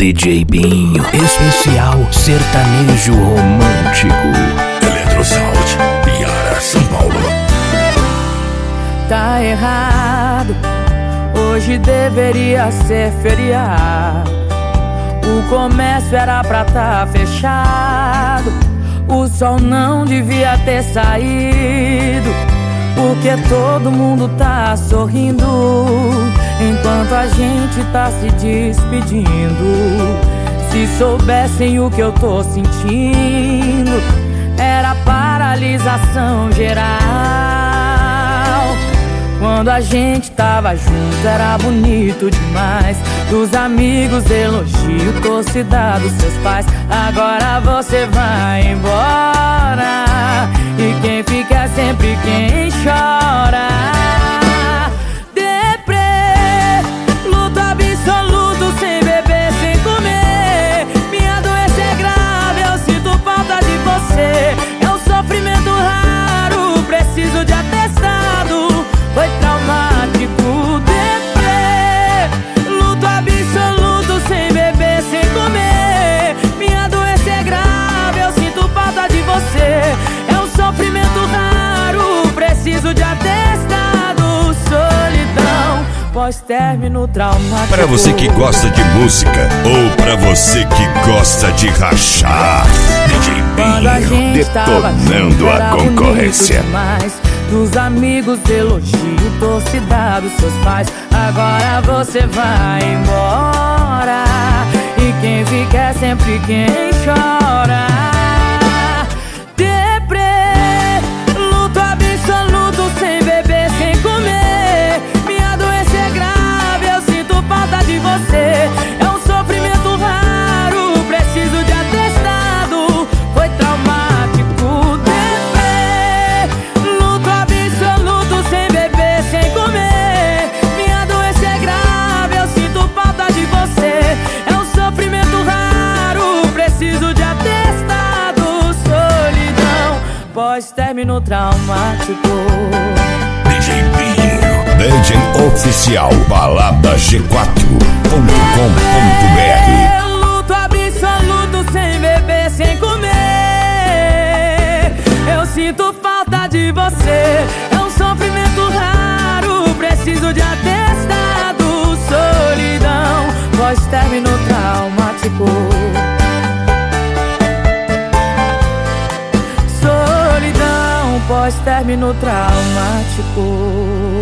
DJ Binho, especial sertanejo romântico. Eletrosound, Piara, São Paulo. Tá errado, hoje deveria ser feriado. O comércio era pra tá fechado. O sol não devia ter saído, porque todo mundo tá sorrindo enquanto a gente tá se despedindo. Se soubessem o que eu tô sentindo, era paralisação geral. Quando a gente tava junto era bonito demais. Dos amigos elogio, torcida dos seus pais. Agora você vai embora e quem fica é sempre quem chora. Deprê, luto absoluto, sem beber, sem comer. Minha doença é grave, eu sinto falta de você. É um sofrimento raro, preciso de atestado. Foi traumático. Deprê, luto absoluto, sem beber, sem comer. Minha doença é grave, eu sinto falta de você. É um sofrimento raro, preciso de atestado. Solidão, pós-término traumático. Pra você que gosta de música ou pra você que gosta de rachar, DJ Binho detonando a concorrência. Dos amigos elogio, torcida dos seus pais. Agora você vai embora e quem fica é sempre quem chora. Deprê, luto absoluto, sem beber, sem comer. Minha doença é grave, eu sinto falta de você. É um sofrimento raro, preciso de atestado. Foi traumático. Deprê, luto absoluto, sem beber, sem comer. Minha doença é grave, eu sinto falta de você. É um sofrimento raro, preciso de atestado. Solidão, pós-término traumático. DJ Binho, DJ oficial, balada G4.com.br. Luto absoluto, sem beber, sem comer. Eu sinto falta de você. É um sofrimento raro, preciso de atestado. Solidão, pós-término traumático. Solidão, pós-término traumático.